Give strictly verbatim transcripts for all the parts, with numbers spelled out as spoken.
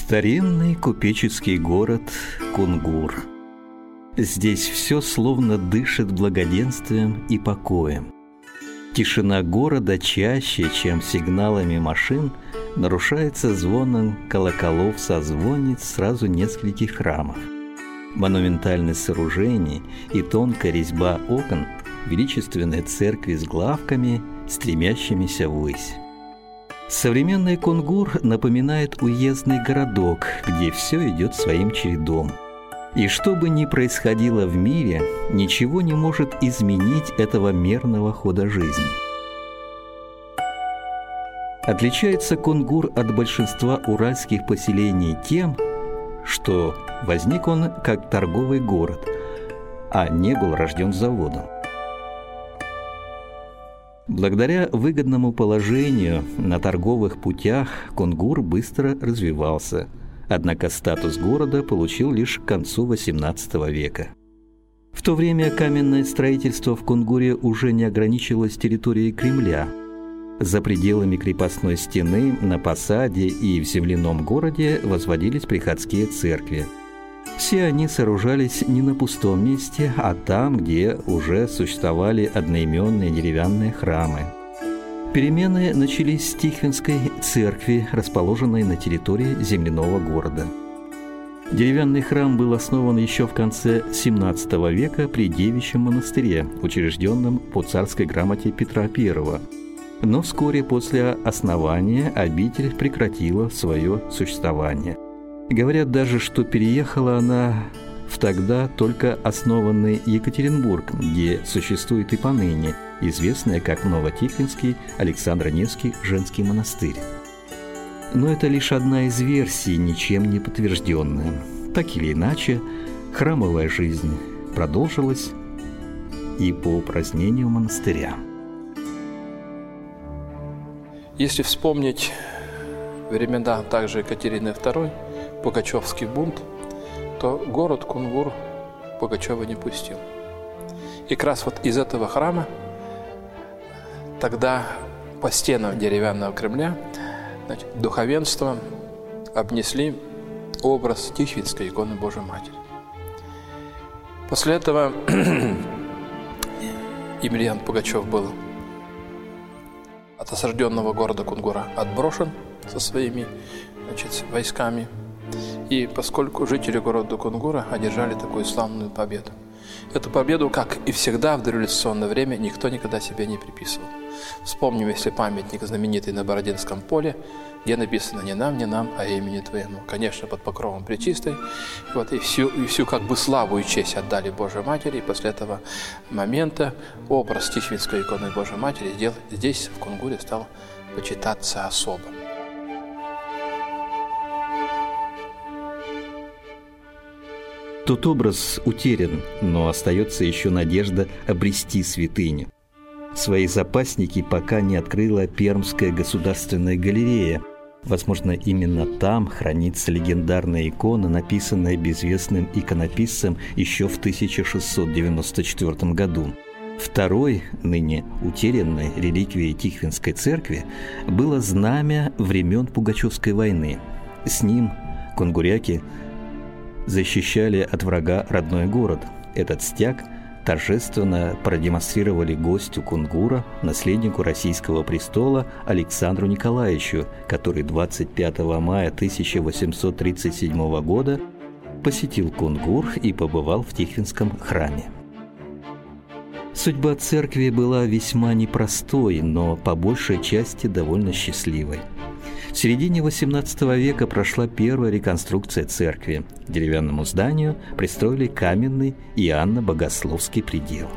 Старинный купеческий город Кунгур. Здесь все словно дышит благоденствием и покоем. Тишина города чаще, чем сигналами машин, нарушается звоном колоколов созвонниц сразу нескольких храмов. Монументальность сооружений и тонкая резьба окон величественной церкви с главками, стремящимися ввысь. Современный Кунгур напоминает уездный городок, где все идет своим чередом. И что бы ни происходило в мире, ничего не может изменить этого мерного хода жизни. Отличается Кунгур от большинства уральских поселений тем, что возник он как торговый город, а не был рожден заводом. Благодаря выгодному положению на торговых путях Кунгур быстро развивался, однако статус города получил лишь к концу восемнадцатого века. В то время каменное строительство в Кунгуре уже не ограничивалось территорией Кремля. За пределами крепостной стены, на посаде и в земляном городе возводились приходские церкви. Все они сооружались не на пустом месте, а там, где уже существовали одноименные деревянные храмы. Перемены начались с Тихвинской церкви, расположенной на территории земляного города. Деревянный храм был основан еще в конце семнадцатого века при Девичьем монастыре, учрежденном по царской грамоте Петра Первого. Но вскоре после основания обитель прекратила свое существование. Говорят даже, что переехала она в тогда только основанный Екатеринбург, где существует и поныне известный как Новотихвинский Александро-Невский женский монастырь. Но это лишь одна из версий, ничем не подтвержденная. Так или иначе, храмовая жизнь продолжилась и по упразднению монастыря. Если вспомнить времена также Екатерины Второй, Пугачевский бунт, то город Кунгур Пугачева не пустил. И как раз вот из этого храма тогда по стенам деревянного Кремля, значит, духовенство обнесли образ Тихвинской иконы Божией Матери. После этого Емельян Пугачев был от осажденного города Кунгура отброшен со своими, значит, войсками. И поскольку жители города Кунгура одержали такую славную победу. Эту победу, как и всегда в дореволюционное время, никто никогда себе не приписывал. Вспомним, если памятник знаменитый на Бородинском поле, где написано «Не нам, не нам, а имени Твоему». Конечно, под покровом Пречистой. Вот, и, всю, и всю как бы славу и честь отдали Божьей Матери. И после этого момента образ Тихвинской иконы Божьей Матери здесь, в Кунгуре, стал почитаться особо. Тот образ утерян, но остается еще надежда обрести святыню. Свои запасники пока не открыла Пермская государственная галерея. Возможно, именно там хранится легендарная икона, написанная безвестным иконописцем еще в тысяча шестьсот девяносто четвёртом году. Второй, ныне утерянной реликвией Тихвинской церкви, было знамя времен Пугачевской войны. С ним кунгуряки защищали от врага родной город. Этот стяг торжественно продемонстрировали гостю Кунгура, наследнику российского престола Александру Николаевичу, который двадцать пятого мая тысяча восемьсот тридцать седьмого года посетил Кунгур и побывал в Тихвинском храме. Судьба церкви была весьма непростой, но по большей части довольно счастливой. В середине восемнадцатого века прошла первая реконструкция церкви. К деревянному зданию пристроили каменный Иоанно-Богословский предел.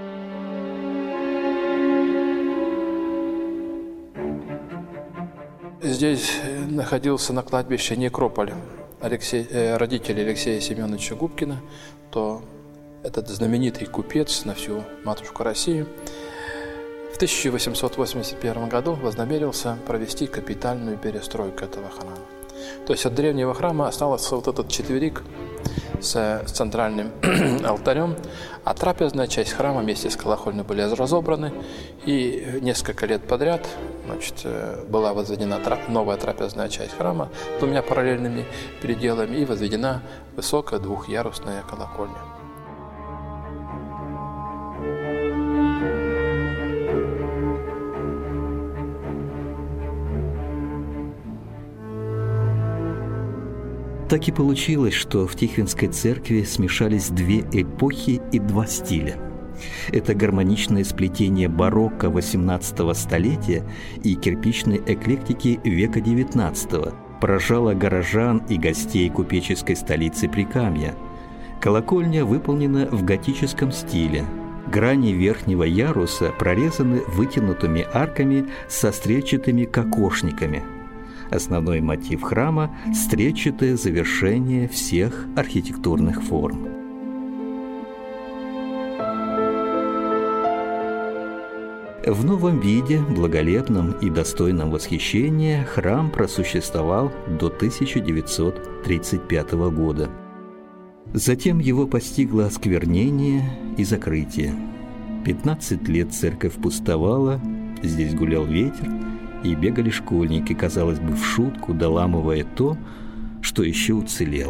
Здесь находился на кладбище некрополь Алексей, э, родителей Алексея Семеновича Губкина, то этот знаменитый купец на всю матушку Россию в тысяча восемьсот восемьдесят первом году вознамерился провести капитальную перестройку этого храма. То есть от древнего храма остался вот этот четверик с центральным алтарем, а трапезная часть храма вместе с колокольней были разобраны, и несколько лет подряд, значит, была возведена новая трапезная часть храма двумя параллельными переделами и возведена высокая двухъярусная колокольня. Так и получилось, что в Тихвинской церкви смешались две эпохи и два стиля. Это гармоничное сплетение барокко восемнадцатого столетия и кирпичной эклектики века девятнадцатого поражало горожан и гостей купеческой столицы Прикамья. Колокольня выполнена в готическом стиле. Грани верхнего яруса прорезаны вытянутыми арками со стрельчатыми кокошниками. Основной мотив храма – стрельчатое завершение всех архитектурных форм. В новом виде, благолепном и достойном восхищения, храм просуществовал до тысяча девятьсот тридцать пятого года. Затем его постигло осквернение и закрытие. пятнадцать лет церковь пустовала, здесь гулял ветер, и бегали школьники, казалось бы, в шутку, доламывая то, что еще уцелело.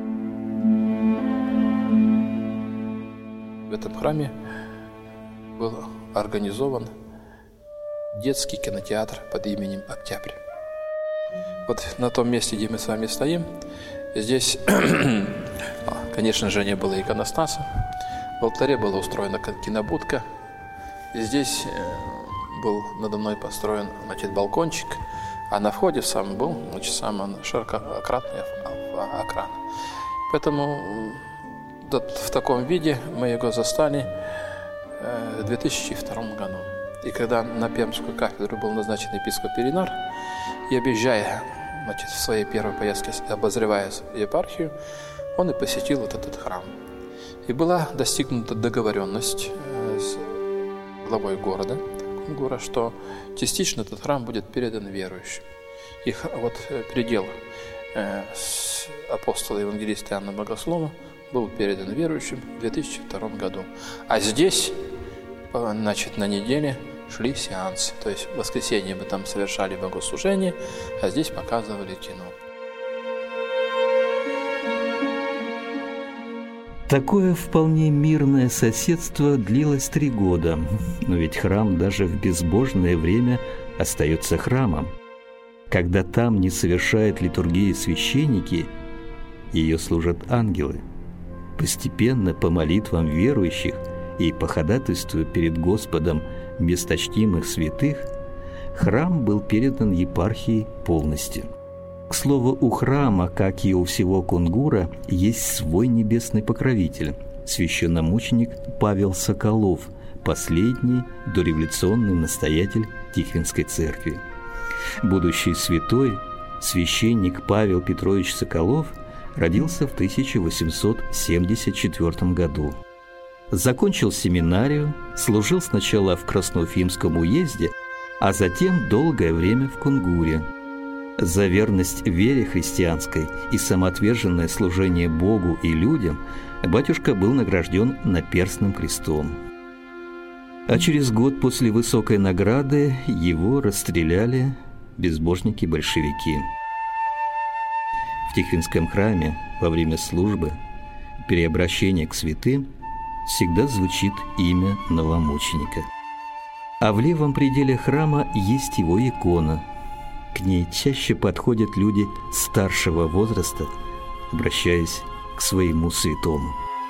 В этом храме был организован детский кинотеатр под именем «Октябрь». Вот на том месте, где мы с вами стоим, здесь, конечно же, не было иконостаса. В алтаре была устроена кинобудка. И здесь был надо мной построен, значит, балкончик, а на входе в сам был, значит, сам широкократный окран. Поэтому в таком виде мы его застали в две тысячи втором году. И когда на Пермскую кафедру был назначен епископ Иринар, и объезжая, значит, в своей первой поездке, обозревая епархию, он и посетил вот этот храм. И была достигнута договоренность с главой города Кунгура, что частично этот храм будет передан верующим. И вот предел э, с апостола евангелиста Иоанна Богослова был передан верующим в две тысячи втором году. А здесь, значит, на неделе шли сеансы. То есть в воскресенье мы там совершали богослужение, а здесь показывали кино. Такое вполне мирное соседство длилось три года, но ведь храм даже в безбожное время остается храмом. Когда там не совершают литургии священники, ее служат ангелы. Постепенно по молитвам верующих и по ходатайству перед Господом месточтимых святых храм был передан епархии полностью. К слову, у храма, как и у всего Кунгура, есть свой небесный покровитель – священномученик Павел Соколов, последний дореволюционный настоятель Тихвинской церкви. Будущий святой, священник Павел Петрович Соколов, родился в тысяча восемьсот семьдесят четвёртом году. Закончил семинарию, служил сначала в Красноуфимском уезде, а затем долгое время в Кунгуре. За верность вере христианской и самоотверженное служение Богу и людям батюшка был награжден наперстным крестом. А через год после высокой награды его расстреляли безбожники-большевики. В Тихвинском храме во время службы, переобращения к святым, всегда звучит имя новомученика. А в левом пределе храма есть его икона. К ней чаще подходят люди старшего возраста, обращаясь к своему святому.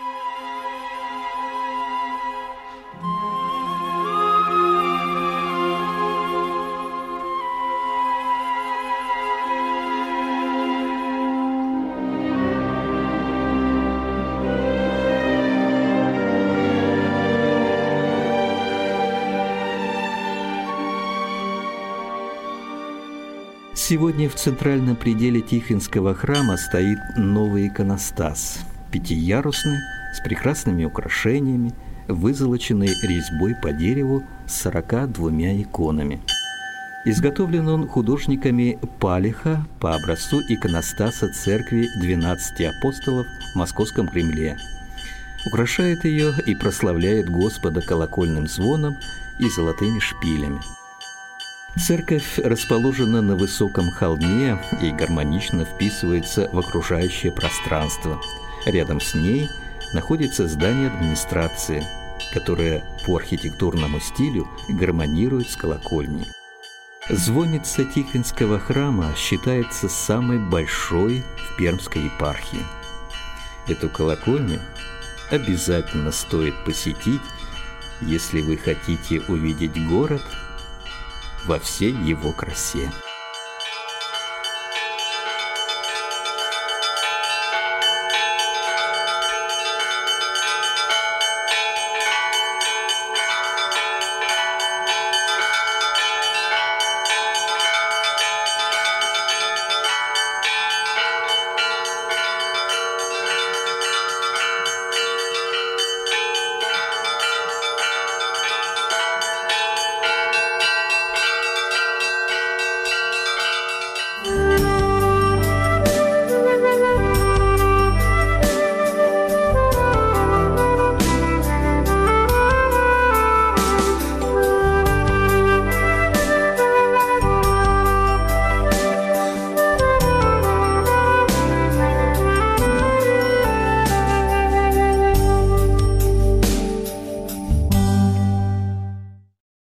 Сегодня в центральном пределе Тихвинского храма стоит новый иконостас, пятиярусный, с прекрасными украшениями, вызолоченный резьбой по дереву с сорока двумя иконами. Изготовлен он художниками Палиха по образцу иконостаса церкви двенадцати апостолов в Московском Кремле. Украшает ее и прославляет Господа колокольным звоном и золотыми шпилями. Церковь расположена на высоком холме и гармонично вписывается в окружающее пространство. Рядом с ней находится здание администрации, которое по архитектурному стилю гармонирует с колокольней. Звонница Тихвинского храма считается самой большой в Пермской епархии. Эту колокольню обязательно стоит посетить, если вы хотите увидеть город во всей его красе.